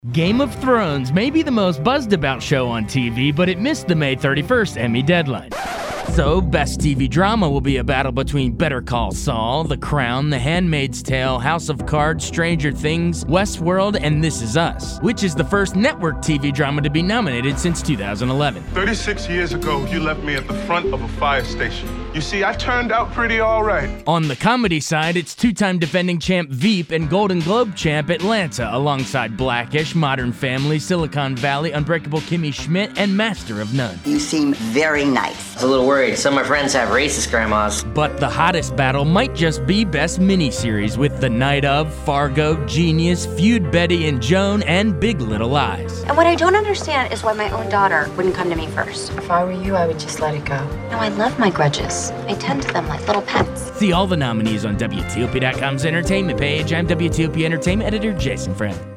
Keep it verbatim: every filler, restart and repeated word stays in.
Game of Thrones may be the most buzzed about show on T V, but it missed the May thirty-first Emmy deadline. So, Best T V Drama will be a battle between Better Call Saul, The Crown, The Handmaid's Tale, House of Cards, Stranger Things, Westworld, and This Is Us, which is the first network T V drama to be nominated since two thousand eleven. thirty-six years ago, you left me at the front of a fire station. You see, I turned out pretty all right. On the comedy side, it's two-time defending champ Veep and Golden Globe champ Atlanta, alongside Blackish, Modern Family, Silicon Valley, Unbreakable Kimmy Schmidt, and Master of None. You seem very nice. I was a little worried. Some of my friends have racist grandmas. But the hottest battle might just be Best Miniseries, with The Night Of, Fargo, Genius, Feud Betty and Joan, and Big Little Lies. And what I don't understand is why my own daughter wouldn't come to me first. If I were you, I would just let it go. No, I love my grudges. I tend to them like little pets. See all the nominees on W T O P dot com's entertainment page. I'm W T O P Entertainment editor Jason Friend.